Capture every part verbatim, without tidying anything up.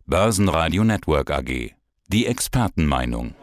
Börsenradio Network A G. Die Expertenmeinung.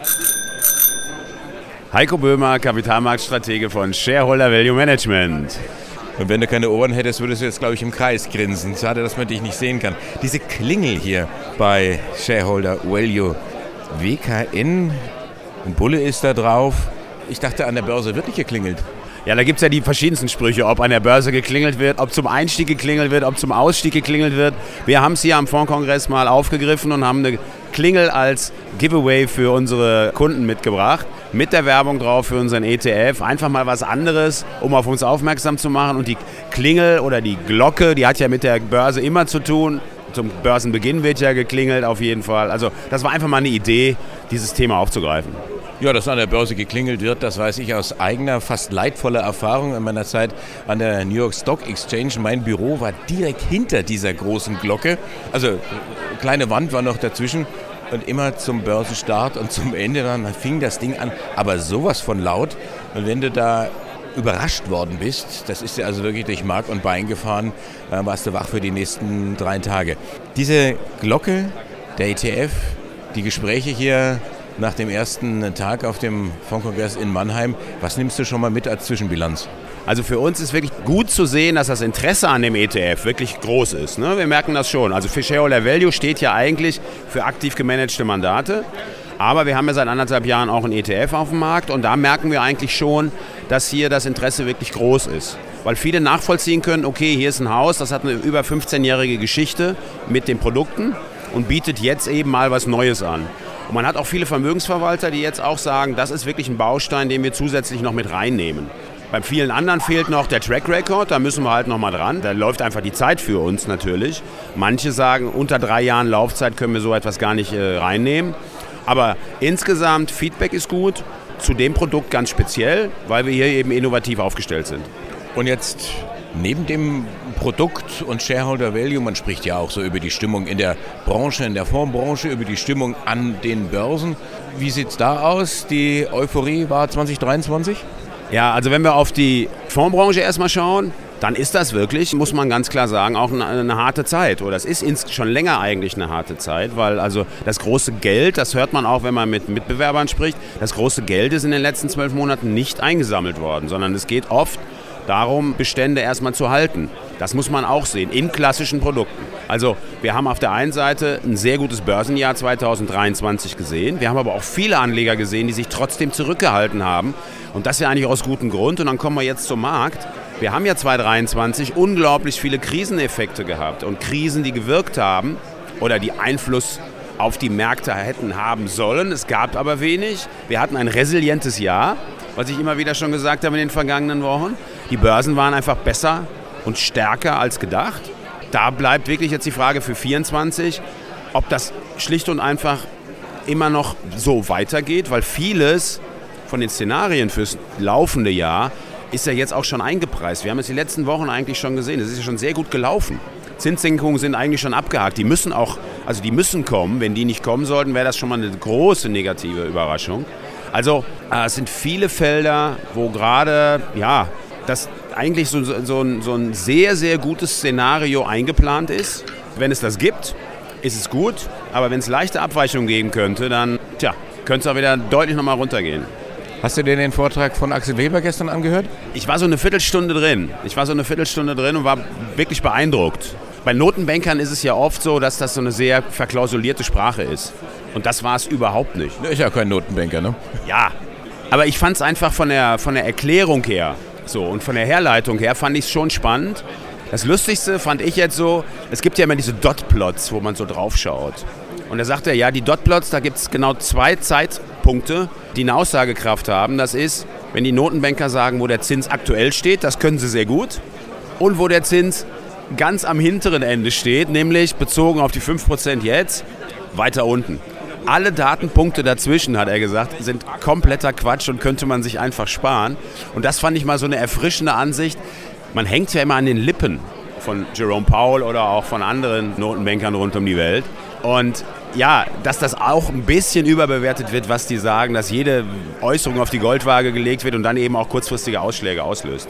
Heiko Böhmer, Kapitalmarktstratege von Shareholder Value Management. Und wenn du keine Ohren hättest, würdest du jetzt, glaube ich, im Kreis grinsen. Schade, dass man dich nicht sehen kann. Diese Klingel hier bei Shareholder Value. W K N, ein Bulle ist da drauf. Ich dachte, an der Börse wird nicht geklingelt. Ja, da gibt es ja die verschiedensten Sprüche, ob an der Börse geklingelt wird, ob zum Einstieg geklingelt wird, ob zum Ausstieg geklingelt wird. Wir haben es hier am Fondskongress mal aufgegriffen und haben eine Klingel als Giveaway für unsere Kunden mitgebracht. Mit der Werbung drauf für unseren E T F. Einfach mal was anderes, um auf uns aufmerksam zu machen. Und die Klingel oder die Glocke, die hat ja mit der Börse immer zu tun. Zum Börsenbeginn wird ja geklingelt auf jeden Fall. Also das war einfach mal eine Idee, dieses Thema aufzugreifen. Ja, dass an der Börse geklingelt wird, das weiß ich aus eigener, fast leidvoller Erfahrung in meiner Zeit an der New York Stock Exchange. Mein Büro war direkt hinter dieser großen Glocke. Also eine kleine Wand war noch dazwischen. Und immer zum Börsenstart und zum Ende dann fing das Ding an. Aber sowas von laut. Und wenn du da überrascht worden bist, das ist ja also wirklich durch Mark und Bein gefahren, dann warst du wach für die nächsten drei Tage. Diese Glocke, der E T F, die Gespräche hier nach dem ersten Tag auf dem Fondskongress in Mannheim, was nimmst du schon mal mit als Zwischenbilanz? Also für uns ist wirklich gut zu sehen, dass das Interesse an dem E T F wirklich groß ist. Ne? Wir merken das schon. Also für Shareholder Value steht ja eigentlich für aktiv gemanagte Mandate. Aber wir haben ja seit anderthalb Jahren auch ein E T F auf dem Markt und da merken wir eigentlich schon, dass hier das Interesse wirklich groß ist. Weil viele nachvollziehen können, okay, hier ist ein Haus, das hat eine über fünfzehnjährige Geschichte mit den Produkten und bietet jetzt eben mal was Neues an. Und man hat auch viele Vermögensverwalter, die jetzt auch sagen, das ist wirklich ein Baustein, den wir zusätzlich noch mit reinnehmen. Bei vielen anderen fehlt noch der Track Record, da müssen wir halt noch mal dran. Da läuft einfach die Zeit für uns natürlich. Manche sagen, unter drei Jahren Laufzeit können wir so etwas gar nicht äh, reinnehmen. Aber insgesamt, Feedback ist gut, zu dem Produkt ganz speziell, weil wir hier eben innovativ aufgestellt sind. Und jetzt neben dem Produkt und Shareholder Value, man spricht ja auch so über die Stimmung in der Branche, in der Fondsbranche, über die Stimmung an den Börsen. Wie sieht es da aus? Die Euphorie war zwanzig dreiundzwanzig? Ja, also wenn wir auf die Fondsbranche erstmal schauen, dann ist das wirklich, muss man ganz klar sagen, auch eine, eine harte Zeit. Oder es ist schon länger eigentlich eine harte Zeit, weil also das große Geld, das hört man auch, wenn man mit Mitbewerbern spricht, das große Geld ist in den letzten zwölf Monaten nicht eingesammelt worden, sondern es geht oft darum, Bestände erstmal zu halten. Das muss man auch sehen, in klassischen Produkten. Also wir haben auf der einen Seite ein sehr gutes Börsenjahr zwanzig dreiundzwanzig gesehen. Wir haben aber auch viele Anleger gesehen, die sich trotzdem zurückgehalten haben. Und das ja eigentlich aus gutem Grund. Und dann kommen wir jetzt zum Markt. Wir haben ja zwanzig dreiundzwanzig unglaublich viele Kriseneffekte gehabt. Und Krisen, die gewirkt haben oder die Einfluss auf die Märkte hätten haben sollen. Es gab aber wenig. Wir hatten ein resilientes Jahr, was ich immer wieder schon gesagt habe in den vergangenen Wochen. Die Börsen waren einfach besser und stärker als gedacht. Da bleibt wirklich jetzt die Frage für vierundzwanzig, ob das schlicht und einfach immer noch so weitergeht, weil vieles von den Szenarien fürs laufende Jahr ist ja jetzt auch schon eingepreist. Wir haben es die letzten Wochen eigentlich schon gesehen. Es ist ja schon sehr gut gelaufen. Zinssenkungen sind eigentlich schon abgehakt. Die müssen auch, also die müssen kommen. Wenn die nicht kommen sollten, wäre das schon mal eine große negative Überraschung. Also äh, es sind viele Felder, wo gerade, ja, das eigentlich so, so, ein, so ein sehr, sehr gutes Szenario eingeplant ist. Wenn es das gibt, ist es gut. Aber wenn es leichte Abweichungen geben könnte, dann tja, könnte es auch wieder deutlich nochmal runtergehen. Hast du dir den Vortrag von Axel Weber gestern angehört? Ich war so eine Viertelstunde drin. Ich war so eine Viertelstunde drin und war wirklich beeindruckt. Bei Notenbankern ist es ja oft so, dass das so eine sehr verklausulierte Sprache ist. Und das war es überhaupt nicht. Der ist ja kein Notenbanker, ne? Ja, aber ich fand es einfach von der, von der Erklärung her so und von der Herleitung her fand ich es schon spannend. Das Lustigste fand ich jetzt so, es gibt ja immer diese Dotplots, wo man so drauf schaut. Und da sagt er, ja, die Dotplots, da gibt es genau zwei Zeitpunkte, die eine Aussagekraft haben. Das ist, wenn die Notenbanker sagen, wo der Zins aktuell steht, das können sie sehr gut. Und wo der Zins ganz am hinteren Ende steht, nämlich bezogen auf die fünf Prozent jetzt, weiter unten. Alle Datenpunkte dazwischen, hat er gesagt, sind kompletter Quatsch und könnte man sich einfach sparen. Und das fand ich mal so eine erfrischende Ansicht. Man hängt ja immer an den Lippen von Jerome Powell oder auch von anderen Notenbankern rund um die Welt. Und ja, dass das auch ein bisschen überbewertet wird, was die sagen, dass jede Äußerung auf die Goldwaage gelegt wird und dann eben auch kurzfristige Ausschläge auslöst.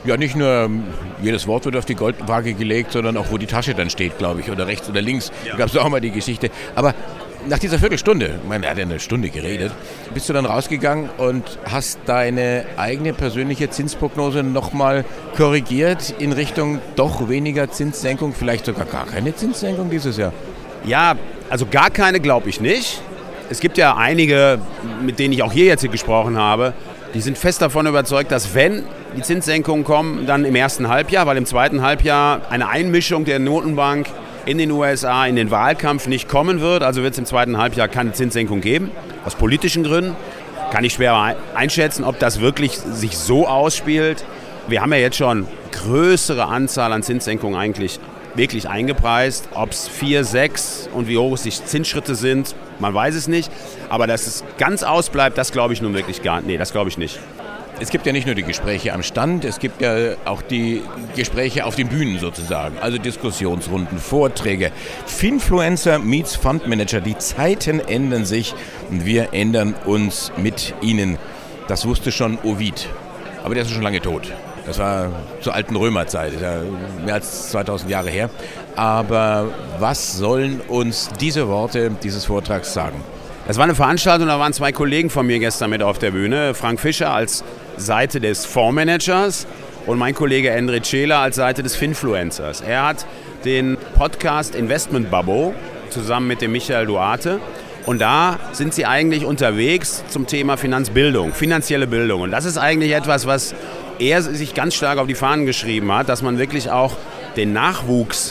Ja, nicht nur jedes Wort wird auf die Goldwaage gelegt, sondern auch, wo die Tasche dann steht, glaube ich, oder rechts oder links. Ja. Da gab es auch mal die Geschichte. Aber nach dieser Viertelstunde, ich meine, er hat ja eine Stunde geredet, bist du dann rausgegangen und hast deine eigene persönliche Zinsprognose nochmal korrigiert in Richtung doch weniger Zinssenkung, vielleicht sogar gar keine Zinssenkung dieses Jahr? Ja, also gar keine glaube ich nicht. Es gibt ja einige, mit denen ich auch hier jetzt gesprochen habe, die sind fest davon überzeugt, dass wenn die Zinssenkungen kommen, dann im ersten Halbjahr, weil im zweiten Halbjahr eine Einmischung der Notenbank in den U S A in den Wahlkampf nicht kommen wird. Also wird es im zweiten Halbjahr keine Zinssenkung geben, aus politischen Gründen. Kann ich schwer einschätzen, ob das wirklich sich so ausspielt. Wir haben ja jetzt schon größere Anzahl an Zinssenkungen eigentlich wirklich eingepreist. Ob es vier, sechs und wie hoch die Zinsschritte sind, man weiß es nicht. Aber dass es ganz ausbleibt, das glaube ich nun wirklich gar nicht. Nee, das glaube ich nicht. Es gibt ja nicht nur die Gespräche am Stand, es gibt ja auch die Gespräche auf den Bühnen sozusagen, also Diskussionsrunden, Vorträge. Finfluencer meets Fundmanager, die Zeiten ändern sich und wir ändern uns mit ihnen. Das wusste schon Ovid, aber der ist schon lange tot. Das war zur alten Römerzeit, ist ja mehr als zweitausend Jahre her. Aber was sollen uns diese Worte dieses Vortrags sagen? Das war eine Veranstaltung, da waren zwei Kollegen von mir gestern mit auf der Bühne. Frank Fischer als Seite des Fondsmanagers und mein Kollege Endre Cela als Seite des Finfluencers. Er hat den Podcast Investment Babbo zusammen mit dem Michael Duarte. Und da sind sie eigentlich unterwegs zum Thema Finanzbildung, finanzielle Bildung. Und das ist eigentlich etwas, was er sich ganz stark auf die Fahnen geschrieben hat, dass man wirklich auch den Nachwuchs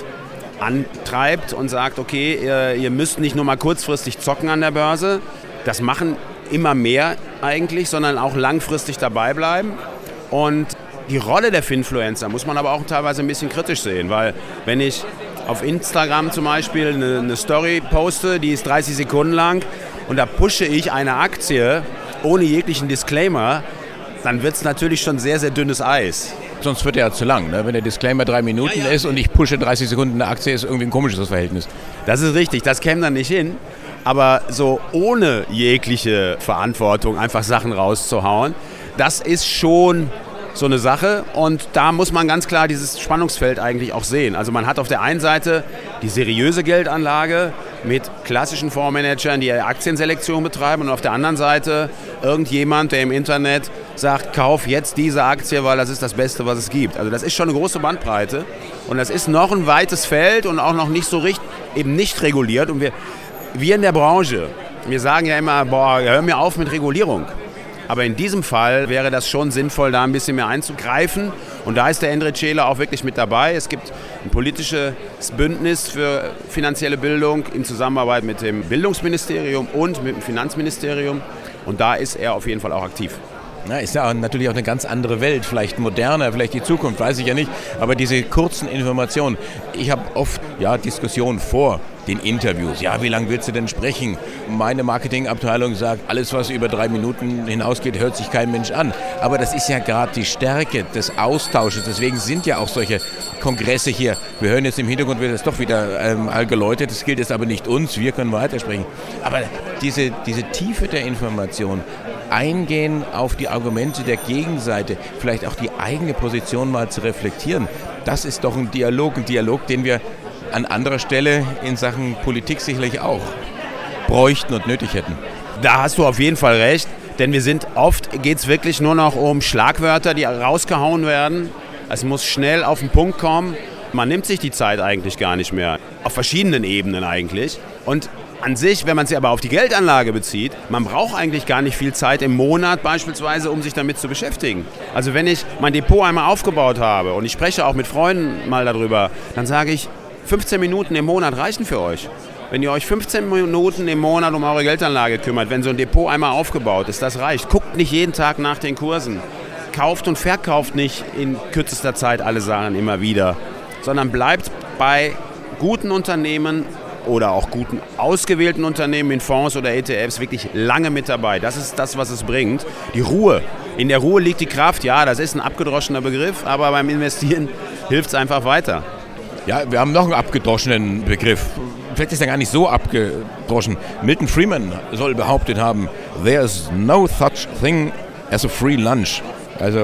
antreibt und sagt, okay, ihr, ihr müsst nicht nur mal kurzfristig zocken an der Börse, das machen immer mehr eigentlich, sondern auch langfristig dabei bleiben. Und die Rolle der Finfluencer muss man aber auch teilweise ein bisschen kritisch sehen, weil wenn ich auf Instagram zum Beispiel eine, eine Story poste, die ist dreißig Sekunden lang und da pushe ich eine Aktie ohne jeglichen Disclaimer, dann wird es natürlich schon sehr, sehr dünnes Eis. Sonst wird er ja zu lang, ne? Wenn der Disclaimer drei Minuten ja, ja. ist und ich pushe dreißig Sekunden eine Aktie, ist irgendwie ein komisches Verhältnis. Das ist richtig, das käme dann nicht hin. Aber so ohne jegliche Verantwortung einfach Sachen rauszuhauen, das ist schon so eine Sache. Und da muss man ganz klar dieses Spannungsfeld eigentlich auch sehen. Also man hat auf der einen Seite die seriöse Geldanlage mit klassischen Fondsmanagern, die Aktienselektion betreiben, und auf der anderen Seite irgendjemand, der im Internet sagt, kauf jetzt diese Aktie, weil das ist das Beste, was es gibt. Also das ist schon eine große Bandbreite und das ist noch ein weites Feld und auch noch nicht so richtig, eben nicht reguliert. Und wir, wir in der Branche, wir sagen ja immer, boah, hör mir auf mit Regulierung. Aber in diesem Fall wäre das schon sinnvoll, da ein bisschen mehr einzugreifen. Und da ist der Endre Cela auch wirklich mit dabei. Es gibt ein politisches Bündnis für finanzielle Bildung in Zusammenarbeit mit dem Bildungsministerium und mit dem Finanzministerium. Und da ist er auf jeden Fall auch aktiv. Ja, ist ja natürlich auch eine ganz andere Welt, vielleicht moderner, vielleicht die Zukunft, weiß ich ja nicht. Aber diese kurzen Informationen, ich habe oft ja, Diskussionen vor den Interviews. Ja, wie lange willst du denn sprechen? Meine Marketingabteilung sagt, alles, was über drei Minuten hinausgeht, hört sich kein Mensch an. Aber das ist ja gerade die Stärke des Austausches. Deswegen sind ja auch solche Kongresse hier. Wir hören jetzt im Hintergrund, wird es doch wieder ähm, geläutet. Das gilt jetzt aber nicht uns, wir können weitersprechen. Aber diese, diese Tiefe der Information, eingehen auf die Argumente der Gegenseite, vielleicht auch die eigene Position mal zu reflektieren, das ist doch ein Dialog, ein Dialog, den wir an anderer Stelle in Sachen Politik sicherlich auch bräuchten und nötig hätten. Da hast du auf jeden Fall recht, denn wir sind oft, geht es wirklich nur noch um Schlagwörter, die rausgehauen werden. Es muss schnell auf den Punkt kommen. Man nimmt sich die Zeit eigentlich gar nicht mehr, auf verschiedenen Ebenen eigentlich. Und an sich, wenn man sie aber auf die Geldanlage bezieht, man braucht eigentlich gar nicht viel Zeit im Monat beispielsweise, um sich damit zu beschäftigen. Also wenn ich mein Depot einmal aufgebaut habe und ich spreche auch mit Freunden mal darüber, dann sage ich, fünfzehn Minuten im Monat reichen für euch. Wenn ihr euch fünfzehn Minuten im Monat um eure Geldanlage kümmert, wenn so ein Depot einmal aufgebaut ist, das reicht. Guckt nicht jeden Tag nach den Kursen. Kauft und verkauft nicht in kürzester Zeit alle Sachen immer wieder, sondern bleibt bei guten Unternehmen oder auch guten ausgewählten Unternehmen in Fonds oder E T Fs wirklich lange mit dabei. Das ist das, was es bringt. Die Ruhe. In der Ruhe liegt die Kraft. Ja, das ist ein abgedroschener Begriff, aber beim Investieren hilft es einfach weiter. Ja, wir haben noch einen abgedroschenen Begriff. Vielleicht ist er gar nicht so abgedroschen. Milton Friedman soll behauptet haben, there's no such thing as a free lunch. Also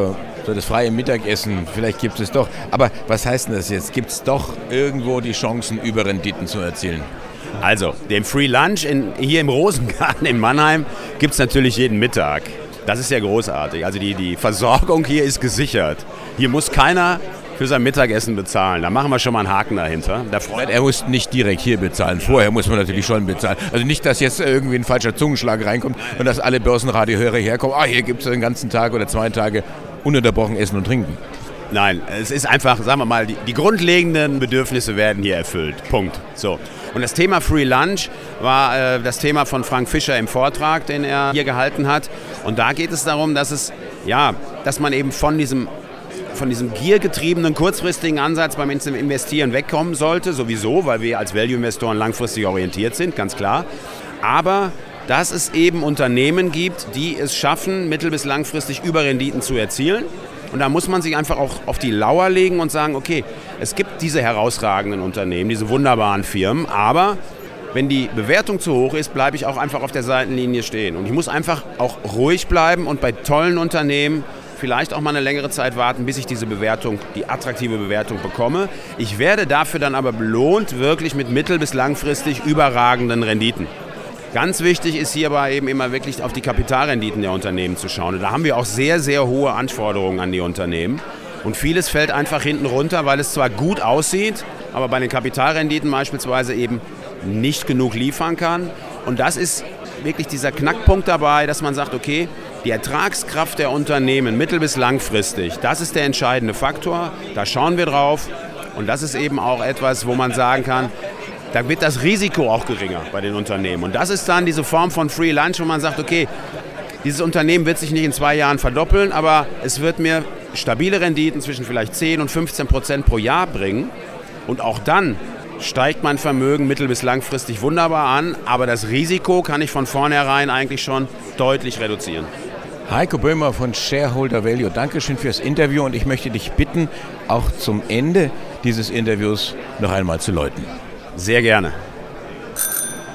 so das freie Mittagessen, vielleicht gibt es doch. Aber was heißt denn das jetzt? Gibt es doch irgendwo die Chancen, Überrenditen zu erzielen? Also, den Free Lunch in, hier im Rosengarten in Mannheim gibt es natürlich jeden Mittag. Das ist ja großartig. Also die, die Versorgung hier ist gesichert. Hier muss keiner für sein Mittagessen bezahlen. Da machen wir schon mal einen Haken dahinter. Da er muss nicht direkt hier bezahlen. Vorher muss man natürlich schon bezahlen. Also nicht, dass jetzt irgendwie ein falscher Zungenschlag reinkommt und dass alle Börsenradiohörer herkommen. Ah, hier gibt es den ganzen Tag oder zwei Tage ununterbrochen Essen und Trinken. Nein, es ist einfach, sagen wir mal, die, die grundlegenden Bedürfnisse werden hier erfüllt. Punkt. So. Und das Thema Free Lunch war äh, das Thema von Frank Fischer im Vortrag, den er hier gehalten hat. Und da geht es darum, dass es, ja, dass man eben von diesem, von diesem giergetriebenen, kurzfristigen Ansatz beim Investieren wegkommen sollte, sowieso, weil wir als Value-Investoren langfristig orientiert sind, ganz klar. Aber dass es eben Unternehmen gibt, die es schaffen, mittel- bis langfristig Überrenditen zu erzielen. Und da muss man sich einfach auch auf die Lauer legen und sagen, okay, es gibt diese herausragenden Unternehmen, diese wunderbaren Firmen, aber wenn die Bewertung zu hoch ist, bleibe ich auch einfach auf der Seitenlinie stehen. Und ich muss einfach auch ruhig bleiben und bei tollen Unternehmen vielleicht auch mal eine längere Zeit warten, bis ich diese Bewertung, die attraktive Bewertung bekomme. Ich werde dafür dann aber belohnt, wirklich mit mittel- bis langfristig überragenden Renditen. Ganz wichtig ist hierbei eben immer wirklich auf die Kapitalrenditen der Unternehmen zu schauen. Und da haben wir auch sehr, sehr hohe Anforderungen an die Unternehmen. Und vieles fällt einfach hinten runter, weil es zwar gut aussieht, aber bei den Kapitalrenditen beispielsweise eben nicht genug liefern kann. Und das ist wirklich dieser Knackpunkt dabei, dass man sagt, okay, die Ertragskraft der Unternehmen mittel- bis langfristig, das ist der entscheidende Faktor. Da schauen wir drauf. Und das ist eben auch etwas, wo man sagen kann, da wird das Risiko auch geringer bei den Unternehmen. Und das ist dann diese Form von Free Lunch, wo man sagt, okay, dieses Unternehmen wird sich nicht in zwei Jahren verdoppeln, aber es wird mir stabile Renditen zwischen vielleicht zehn und fünfzehn Prozent pro Jahr bringen. Und auch dann steigt mein Vermögen mittel- bis langfristig wunderbar an, aber das Risiko kann ich von vornherein eigentlich schon deutlich reduzieren. Heiko Böhmer von Shareholder Value, Dankeschön fürs Interview und ich möchte dich bitten, auch zum Ende dieses Interviews noch einmal zu läuten. Sehr gerne.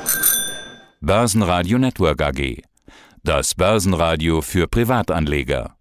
Börsenradio Network A G. Das Börsenradio für Privatanleger.